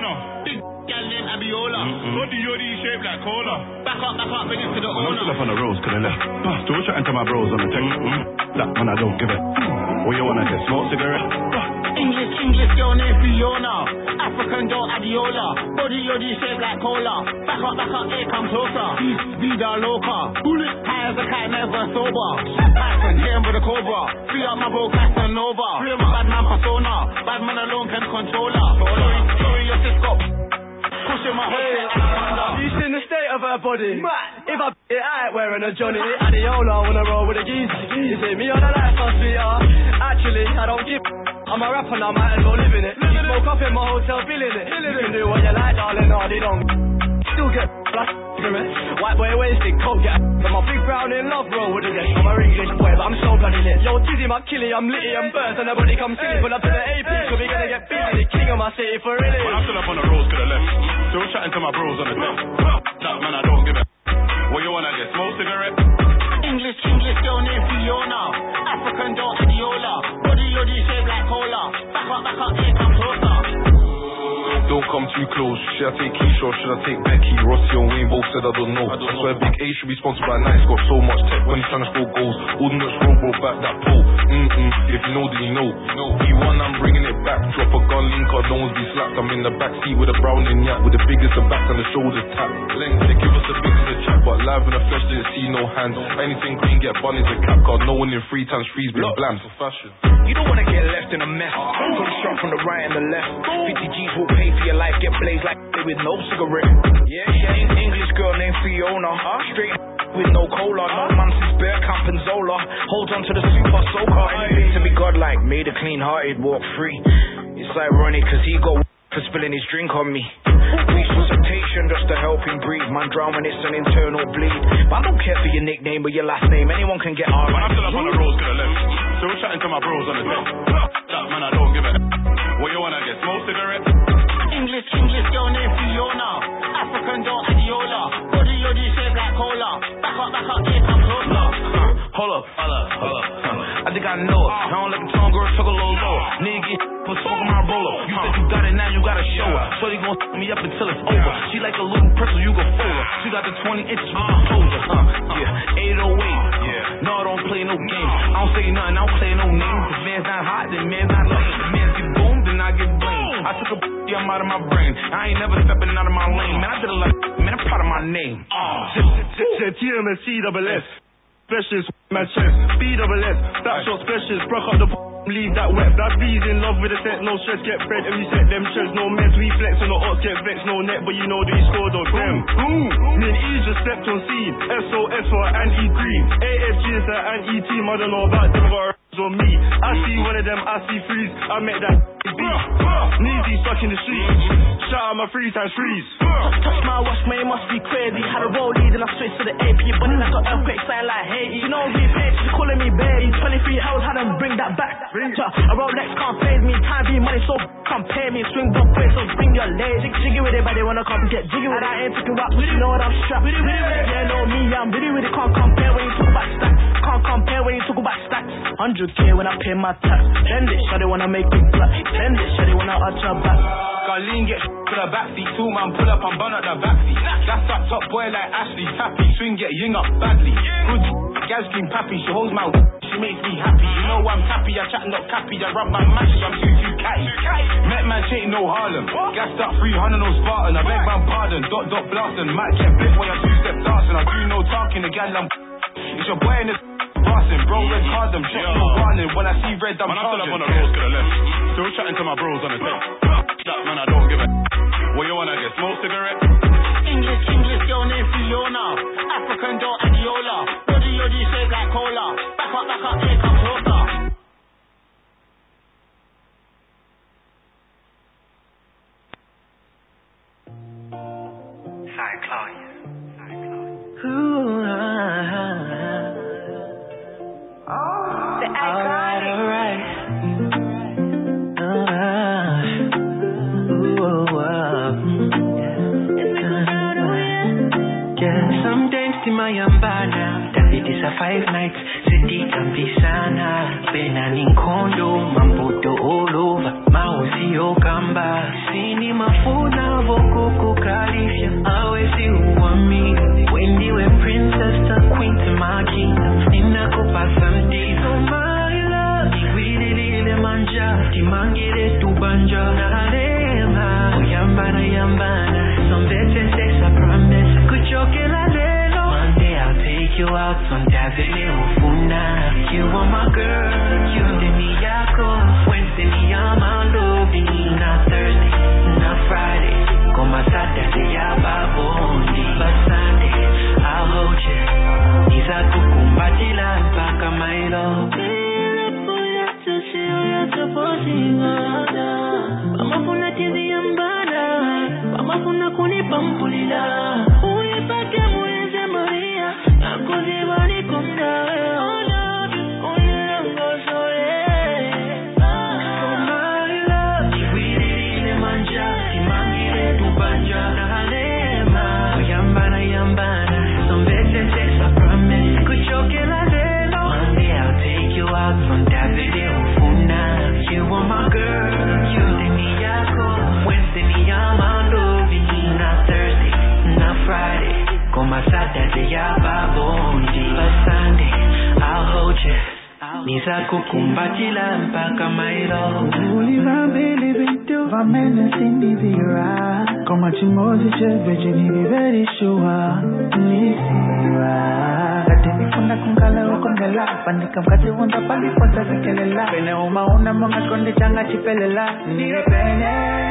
Fiona. Big gal named Abiola. Body yoddy shaped like cola. Back up, bring it to the owner. I'm still up on the roads, could I left. Still chatting to my bros on the text. That man, I don't give it. What you wanna get? Smoke cigarette? English girl named Fiona. African girl Adiola. Body yoddy shaped like cola. Back up, here come closer. Vida loca. Bullet high as a cat, never sober. Python, hit him with a cobra. Free up my bro Casanova. Bad man persona. Bad man alone can control her. Sorry, your sis got pushing my head. You seen the state of her body? If I it out wearing a Johnny Adiola, wanna roll with a geezer. You see me on a life, sweetheart. Actually, I don't give. I'm a rapper now, might as well live in it. Smoke up in my hotel, feeling it. You can do what you like, darling, no, they don't. Still get flash from it. White boy wasted, coke get. I'm a big brown in love, bro, with a dish. I'm a English boy, but I'm so bloody lit. Yo, Tizzy, my killie, I'm litty and birds, and nobody come silly. Pull up to the AP, so we gonna get busy. The king of my city, for really. When I'm still up on the roads, could I left. Still chatting to my bros on the text. That man, I don't give it. What you wanna get? Smoke cigarette? English girl named Fiona. African girl Adiola. Body yoddy shaped like cola. Back up, here come closer. Don't come too close. Should I take Keisha or should I take Becky? Rossi and Wayne both said I don't know. I swear Big A should be sponsored by Nike. Got so much tech when he's trying to score goals. All the nuts roll back that pole. If you know, then you know. E1, I'm bringing it back. Drop a gun link or no one's be slapped. I'm in the backseat with a brown in yak. With the biggest of backs and the shoulders tap. Length, they give us the biggest of chat. But live in the flesh, didn't see no hands. Anything green, get bun is a cap card. No one in 3 times 3's been bland for fashion. You don't wanna get left in a mess. Come shot from the right and the left. 50 G's will pay for your life. Get blazed like with no cigarette. Yeah. English girl named Fiona. Straight with no cola. No man since Bear Camp and Zola. Holds on to the super soaker. Anything to be godlike. Made a clean hearted walk free. It's ironic cause he got for spilling his drink on me. Resuscitation just to help him breathe. Man drown when it's an internal bleed. But I don't care for your nickname or your last name. Anyone can get alright. When I'm still up on the roads, could I left. Still chatting to my bros on the text. That man, I don't give it. What you wanna get? Smoke cigarette? English girl named Fiona. African girl Adiola. Body yoddy shaped like cola. Back up, here come closer. Hold up. I think I know it. I don't let the tongue girl talk a little lower. Nigga, put smoke on my roller. You said you got it, now you gotta show her. Shorty gon' f me up until it's over. She like a little pretzel, you gon' fold her. She got the 20 inches with the closure. Yeah, 808. No, I don't play no games. I don't say nothing, I don't play no names. If man's not hot, then man's not lucky. If man's get boomed, then I get blamed. I took a I'm out of my brain. I ain't never stepping out of my lane. Man, I did it like, man, I'm proud of my name. TMSC double S. Specialist, my chest. B-double-S. That shot specialist. Broke up the leave that wet. That B's in love with the set. No stress, get bread. And we set them chest. No mess, we flex on the odds. Get vexed, no net. But you know they scored on them. Me and E just stepped on seed. SOS for anti-green. AFG is the anti-team. I don't know about them, got on me. I see one of them, I see threes. I met that beat. Needy stuck in the streets. Shout out my 3 times 3s. Touch my watch, man, it must be crazy. Had a roll lead and I switched to the AP. But then I got earthquake sign like Haiti. You know me, bitch, she's calling me baby. 23 hours, had them bring that back. A Rolex can't phase me. Time be money, so can't pay me. Swing both ways, so bring your legs. Jiggy with it, but they wanna come get jiggy with it. I ain't talking rap, you know what I'm strapped. Yeah, know me, I'm really with it. Can't compare when you talk about stacks. Can't compare when you talk about stacks. 100K when I pay my tax. Send it, shawty wanna make me black. Send it, shawty wanna arch her back. Garlene get to the backseat. 2 man pull up and burn out the backseat. That's that top boy like Ashley. Tappy, swing get ying up badly. Good gal scream pappy. She holds my she makes me happy. You know I'm happy. I chat not cappy. I rub my matches. I'm too catty. Met man shit no Harlem. Gassed up 300 no Spartan. I beg man pardon. Dot blasting. Might get blitzed while I 2-step dancing. I do no talking. The gal I'm it's your boy in the passing. Bro red card them. Shot no warning. When I see red I'm charging. When I'm still up on the roads, could I left. Still chatting to my bros on the text. That man, I don't give it. What you wanna get? Smoke cigarette? English girl named Fiona. African girl Adiola. Body yoddy shaped like cola. Back up, here come closer. Cyclone. Alright. Some days to my ambana, David is a 5 nights, city can be sana, Bena Ninkondo, Mambuto all over, Mausi Okamba, Sini Mafuna. banja nalema yambana yambana some better sex I promise kuchokela lelo one day I'll take you out some David ufuna you are my girl you demi yako Wednesday ni yama loving na Thursday na Friday Koma Saturday ya babondi but Sunday I'll hold you Niza kukumbatila mpaka mailo Amafuna tizi yambana Amafuna kunipampulila Uipake mueze Maria Akuziba nikonda From David ufuna you are my girl you demi yako Wednesday ni yama loving na Thursday na Friday Koma Saturday ya babondi but Sunday I'll hold you Niza kukumbatila mpaka mailo Ulivambili bintu vamene sindivira Koma chimozi cheveje niliveri shua Nisira Nifunda kungala wakondela Pandika mkati wunda paliponta zekelela Pene umauna monga kondi changa chipelela Nipene